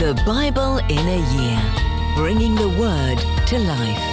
The Bible in a Year, bringing the Word to life.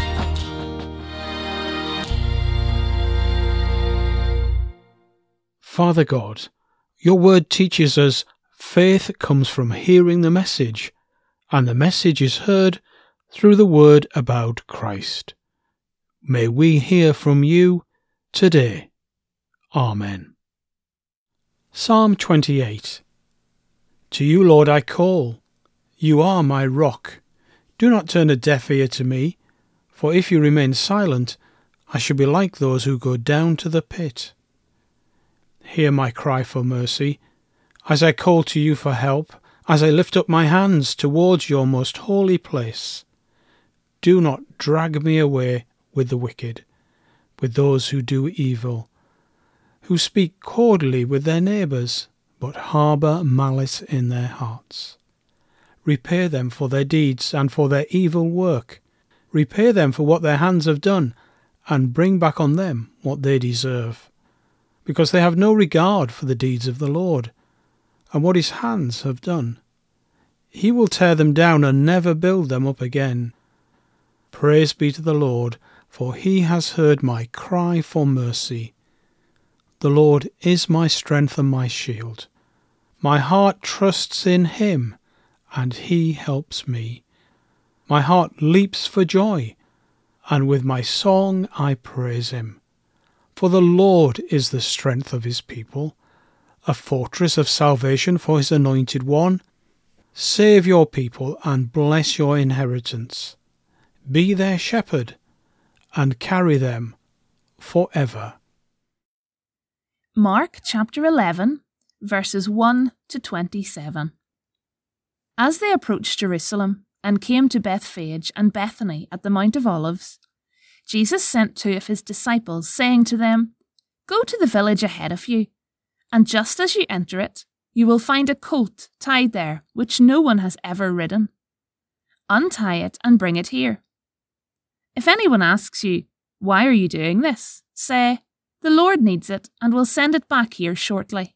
Father God, your Word teaches us faith comes from hearing the message, and the message is heard through the Word about Christ. May we hear from you today. Amen. Psalm 28. To you, Lord, I call. You are my rock. Do not turn a deaf ear to me, for if you remain silent, I shall be like those who go down to the pit. Hear my cry for mercy, as I call to you for help, as I lift up my hands towards your most holy place. Do not drag me away with the wicked, with those who do evil, who speak cordially with their neighbours, but harbour malice in their hearts. Repay them for their deeds and for their evil work. Repay them for what their hands have done, and bring back on them what they deserve. Because they have no regard for the deeds of the Lord, and what his hands have done. He will tear them down and never build them up again. Praise be to the Lord, for he has heard my cry for mercy. The Lord is my strength and my shield. My heart trusts in him, and he helps me. My heart leaps for joy, and with my song I praise him. For the Lord is the strength of his people, a fortress of salvation for his anointed one. Save your people and bless your inheritance. Be their shepherd, and carry them forever. Mark chapter 11, verses 1 to 27. As they approached Jerusalem and came to Bethphage and Bethany at the Mount of Olives, Jesus sent 2 of his disciples, saying to them, Go to the village ahead of you, and just as you enter it, you will find a colt tied there which no one has ever ridden. Untie it and bring it here. If anyone asks you, Why are you doing this? Say, The Lord needs it and will send it back here shortly.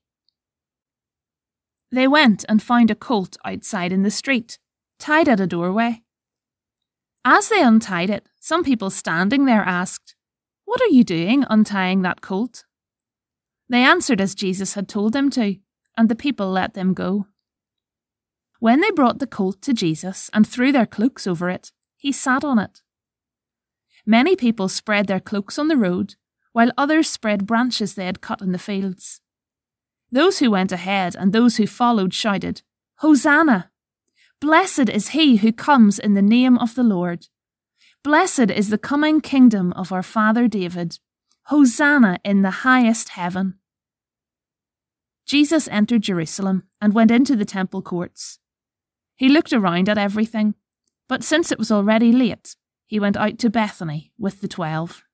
They went and found a colt outside in the street, tied at a doorway. As they untied it, some people standing there asked, What are you doing untying that colt? They answered as Jesus had told them to, and the people let them go. When they brought the colt to Jesus and threw their cloaks over it, he sat on it. Many people spread their cloaks on the road, while others spread branches they had cut in the fields. Those who went ahead and those who followed shouted, Hosanna! Blessed is he who comes in the name of the Lord. Blessed is the coming kingdom of our father David. Hosanna in the highest heaven. Jesus entered Jerusalem and went into the temple courts. He looked around at everything, but since it was already late, he went out to Bethany with the 12.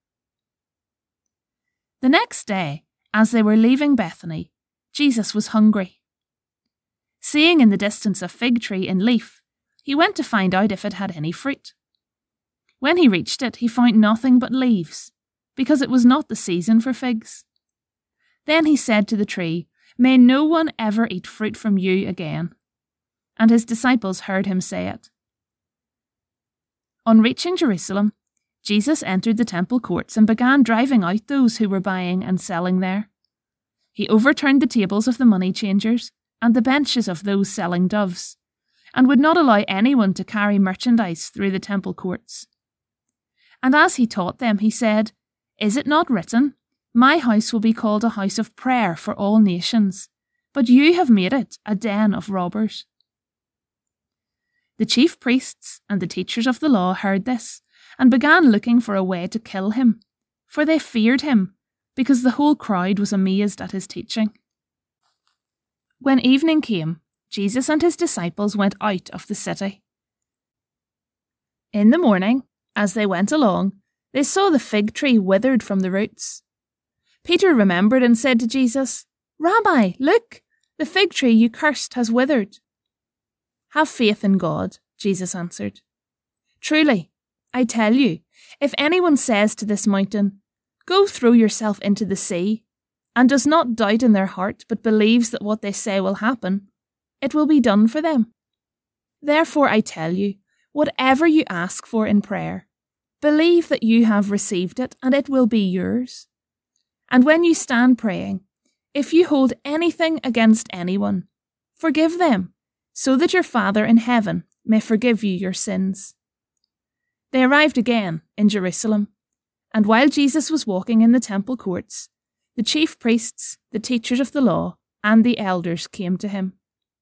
The next day, as they were leaving Bethany, Jesus was hungry. Seeing in the distance a fig tree in leaf, he went to find out if it had any fruit. When he reached it, he found nothing but leaves, because it was not the season for figs. Then he said to the tree, May no one ever eat fruit from you again. And his disciples heard him say it. On reaching Jerusalem, Jesus entered the temple courts and began driving out those who were buying and selling there. He overturned the tables of the money changers and the benches of those selling doves, and would not allow anyone to carry merchandise through the temple courts. And as he taught them, he said, Is it not written, My house will be called a house of prayer for all nations, but you have made it a den of robbers? The chief priests and the teachers of the law heard this, and began looking for a way to kill him, for they feared him, because the whole crowd was amazed at his teaching. When evening came, Jesus and his disciples went out of the city. In the morning, as they went along, they saw the fig tree withered from the roots. Peter remembered and said to Jesus, Rabbi, look, the fig tree you cursed has withered. Have faith in God, Jesus answered. Truly, I tell you, if anyone says to this mountain, Go throw yourself into the sea, and does not doubt in their heart, but believes that what they say will happen, it will be done for them. Therefore I tell you, whatever you ask for in prayer, believe that you have received it and it will be yours. And when you stand praying, if you hold anything against anyone, forgive them, so that your Father in heaven may forgive you your sins." They arrived again in Jerusalem, and while Jesus was walking in the temple courts, the chief priests, the teachers of the law, and the elders came to him.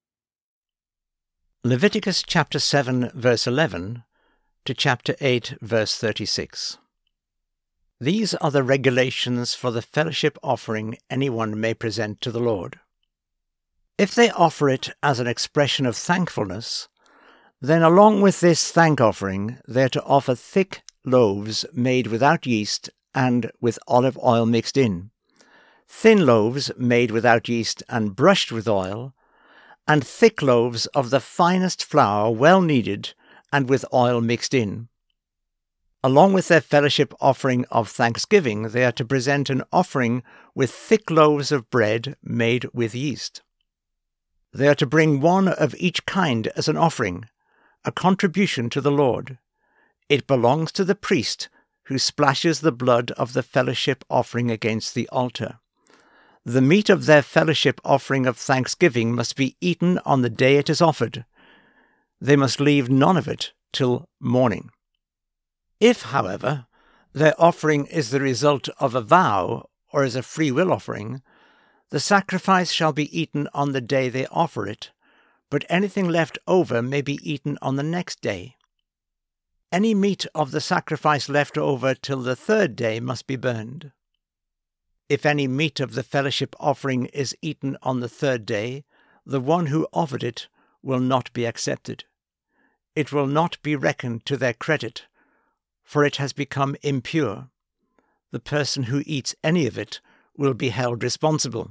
Leviticus chapter 7 verse 11 to chapter 8 verse 36. These are the regulations for the fellowship offering anyone may present to the Lord. If they offer it as an expression of thankfulness, then along with this thank offering they are to offer thick loaves made without yeast and with olive oil mixed in, thin loaves made without yeast and brushed with oil, and thick loaves of the finest flour well kneaded and with oil mixed in. Along with their fellowship offering of thanksgiving, they are to present an offering with thick loaves of bread made with yeast. They are to bring one of each kind as an offering, a contribution to the Lord. It belongs to the priest who splashes the blood of the fellowship offering against the altar. The meat of their fellowship offering of thanksgiving must be eaten on the day it is offered. They must leave none of it till morning. If, however, their offering is the result of a vow or is a free will offering, the sacrifice shall be eaten on the day they offer it, but anything left over may be eaten on the next day. Any meat of the sacrifice left over till the third day must be burned. If any meat of the fellowship offering is eaten on the third day, the one who offered it will not be accepted. It will not be reckoned to their credit, for it has become impure. The person who eats any of it will be held responsible.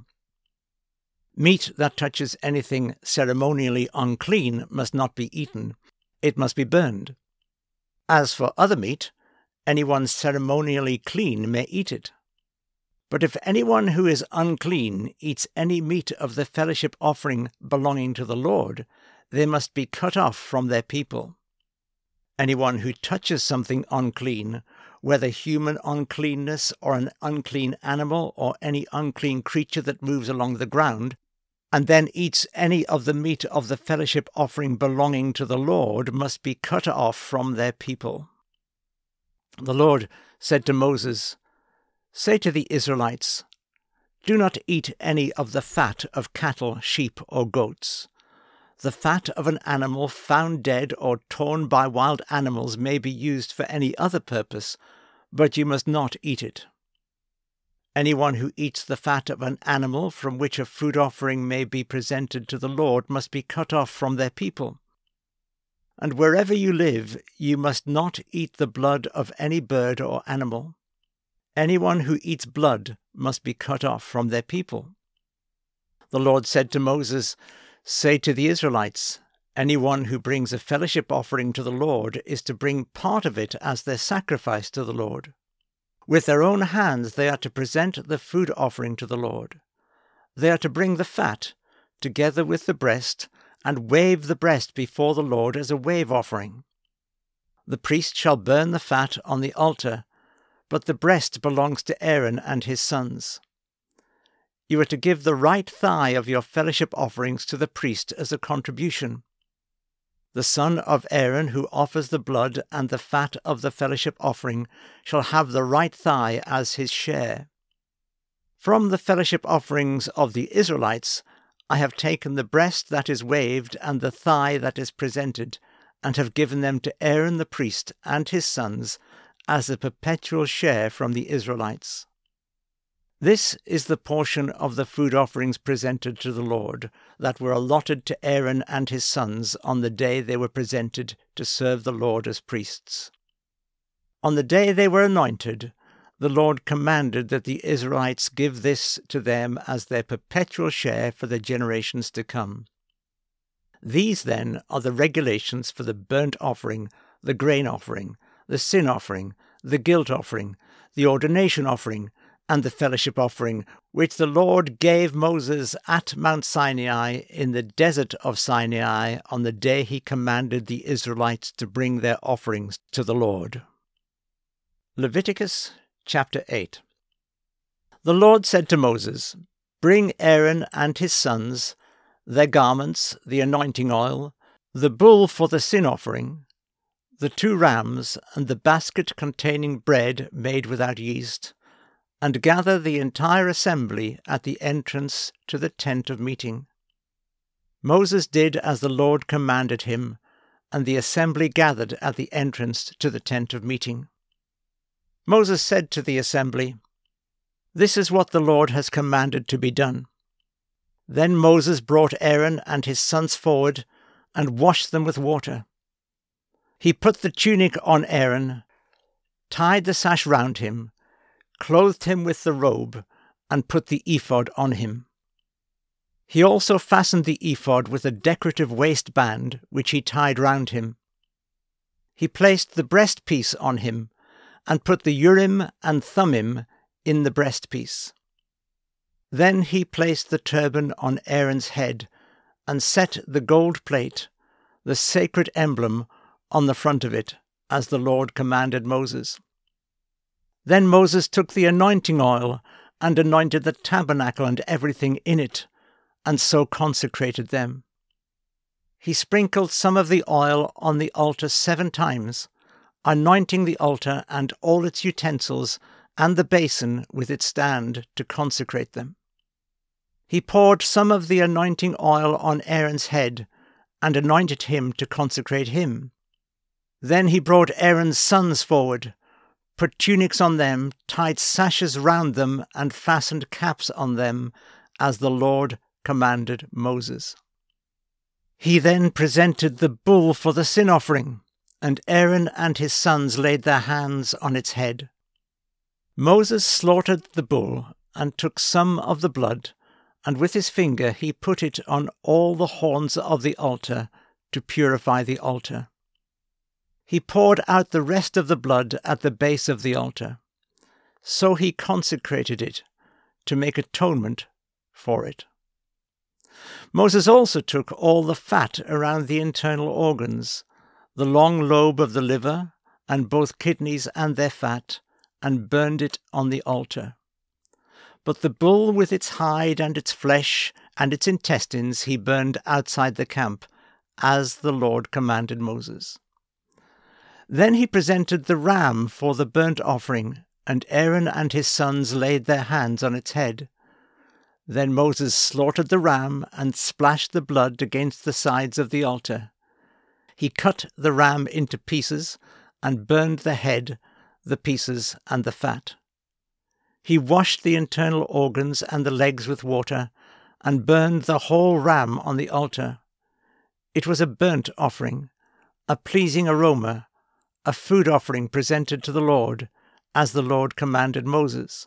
Meat that touches anything ceremonially unclean must not be eaten. It must be burned. As for other meat, anyone ceremonially clean may eat it. But if anyone who is unclean eats any meat of the fellowship offering belonging to the Lord, they must be cut off from their people. Anyone who touches something unclean, whether human uncleanness or an unclean animal or any unclean creature that moves along the ground, and then eats any of the meat of the fellowship offering belonging to the Lord, must be cut off from their people. The Lord said to Moses, "Say to the Israelites, do not eat any of the fat of cattle, sheep, or goats. The fat of an animal found dead or torn by wild animals may be used for any other purpose, but you must not eat it. Anyone who eats the fat of an animal from which a food offering may be presented to the Lord must be cut off from their people. And wherever you live, you must not eat the blood of any bird or animal. Anyone who eats blood must be cut off from their people." The Lord said to Moses, "Say to the Israelites, anyone who brings a fellowship offering to the Lord is to bring part of it as their sacrifice to the Lord. With their own hands they are to present the food offering to the Lord. They are to bring the fat, together with the breast, and wave the breast before the Lord as a wave offering. The priest shall burn the fat on the altar, but the breast belongs to Aaron and his sons. You are to give the right thigh of your fellowship offerings to the priest as a contribution. The son of Aaron who offers the blood and the fat of the fellowship offering shall have the right thigh as his share. From the fellowship offerings of the Israelites I have taken the breast that is waved and the thigh that is presented, and have given them to Aaron the priest and his sons as a perpetual share from the Israelites. This is the portion of the food offerings presented to the Lord that were allotted to Aaron and his sons on the day they were presented to serve the Lord as priests. On the day they were anointed, the Lord commanded that the Israelites give this to them as their perpetual share for the generations to come. These, then, are the regulations for the burnt offering, the grain offering, the sin offering, the guilt offering, the ordination offering, and the fellowship offering, which the Lord gave Moses at Mount Sinai in the desert of Sinai on the day he commanded the Israelites to bring their offerings to the Lord. Leviticus chapter 8. The Lord said to Moses, "Bring Aaron and his sons, their garments, the anointing oil, the bull for the sin offering, the 2 rams, and the basket containing bread made without yeast, and gather the entire assembly at the entrance to the tent of meeting." Moses did as the Lord commanded him, and the assembly gathered at the entrance to the tent of meeting. Moses said to the assembly, "This is what the Lord has commanded to be done." Then Moses brought Aaron and his sons forward and washed them with water. He put the tunic on Aaron, tied the sash round him, clothed him with the robe, and put the ephod on him. He also fastened the ephod with a decorative waistband which he tied round him. He placed the breastpiece on him, and put the Urim and Thummim in the breastpiece. Then he placed the turban on Aaron's head, and set the gold plate, the sacred emblem, on the front of it, as the Lord commanded Moses. Then Moses took the anointing oil and anointed the tabernacle and everything in it, and so consecrated them. He sprinkled some of the oil on the altar 7 times, anointing the altar and all its utensils and the basin with its stand to consecrate them. He poured some of the anointing oil on Aaron's head and anointed him to consecrate him. Then he brought Aaron's sons forward, put tunics on them, tied sashes round them, and fastened caps on them, as the Lord commanded Moses. He then presented the bull for the sin offering, and Aaron and his sons laid their hands on its head. Moses slaughtered the bull and took some of the blood, and with his finger he put it on all the horns of the altar to purify the altar. He poured out the rest of the blood at the base of the altar. So he consecrated it to make atonement for it. Moses also took all the fat around the internal organs, the long lobe of the liver, and both kidneys and their fat, and burned it on the altar. But the bull with its hide and its flesh and its intestines he burned outside the camp, as the Lord commanded Moses. Then he presented the ram for the burnt offering, and Aaron and his sons laid their hands on its head. Then Moses slaughtered the ram and splashed the blood against the sides of the altar. He cut the ram into pieces and burned the head, the pieces, and the fat. He washed the internal organs and the legs with water, and burned the whole ram on the altar. It was a burnt offering, a pleasing aroma, a food offering presented to the Lord, as the Lord commanded Moses.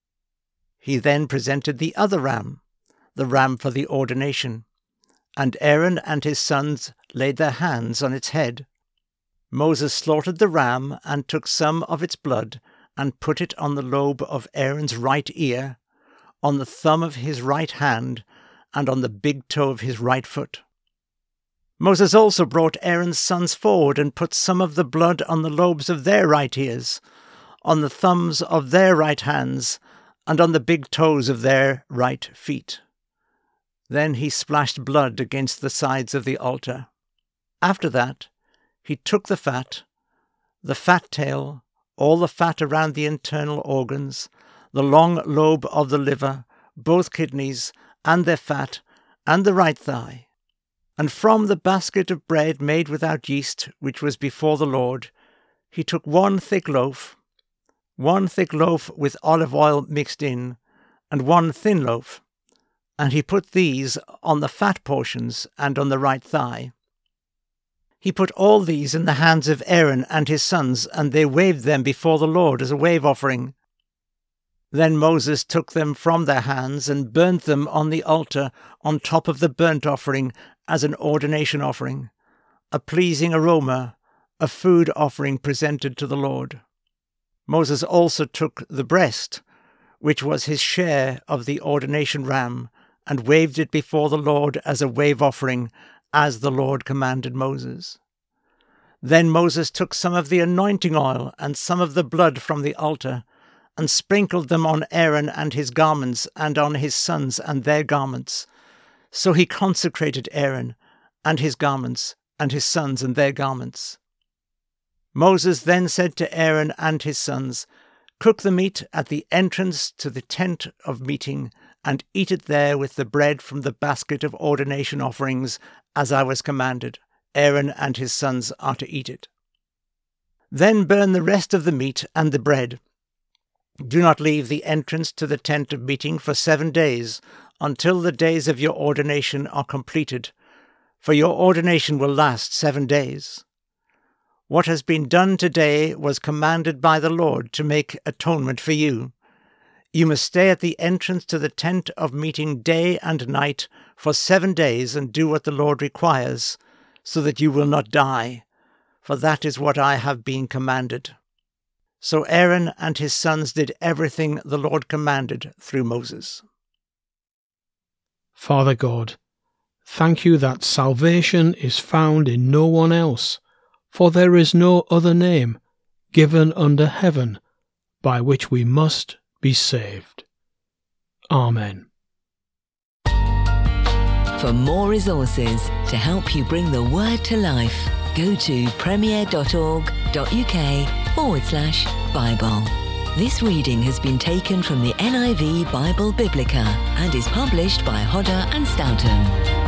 He then presented the other ram, the ram for the ordination, and Aaron and his sons laid their hands on its head. Moses slaughtered the ram and took some of its blood and put it on the lobe of Aaron's right ear, on the thumb of his right hand, and on the big toe of his right foot. Moses also brought Aaron's sons forward and put some of the blood on the lobes of their right ears, on the thumbs of their right hands, and on the big toes of their right feet. Then he splashed blood against the sides of the altar. After that, he took the fat tail, all the fat around the internal organs, the long lobe of the liver, both kidneys, and their fat, and the right thigh. And from the basket of bread made without yeast, which was before the Lord, he took one thick loaf with olive oil mixed in, and one thin loaf, and he put these on the fat portions and on the right thigh. He put all these in the hands of Aaron and his sons, and they waved them before the Lord as a wave offering. Then Moses took them from their hands and burnt them on the altar on top of the burnt offering as an ordination offering, a pleasing aroma, a food offering presented to the Lord. Moses also took the breast, which was his share of the ordination ram, and waved it before the Lord as a wave offering, as the Lord commanded Moses. Then Moses took some of the anointing oil and some of the blood from the altar, and sprinkled them on Aaron and his garments, and on his sons and their garments. So he consecrated Aaron and his garments, and his sons and their garments. Moses then said to Aaron and his sons, "Cook the meat at the entrance to the tent of meeting, and eat it there with the bread from the basket of ordination offerings, as I was commanded. Aaron and his sons are to eat it. Then burn the rest of the meat and the bread. Do not leave the entrance to the tent of meeting for 7 days, until the days of your ordination are completed, for your ordination will last 7 days. What has been done today was commanded by the Lord to make atonement for you. You must stay at the entrance to the tent of meeting day and night for 7 days and do what the Lord requires, so that you will not die, for that is what I have been commanded." So Aaron and his sons did everything the Lord commanded through Moses. Father God, thank you that salvation is found in no one else, for there is no other name given under heaven by which we must be saved. Amen. For more resources to help you bring the word to life, go to premier.org.uk/Bible. This reading has been taken from the NIV Bible Biblica and is published by Hodder and Stoughton.